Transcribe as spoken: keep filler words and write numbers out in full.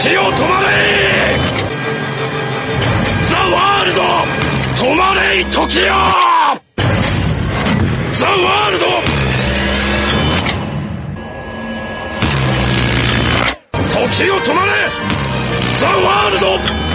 時を止まれ。ザ・ワールド止まれい時よ。ザ・ワールド時を止まれ。ザ・ワールド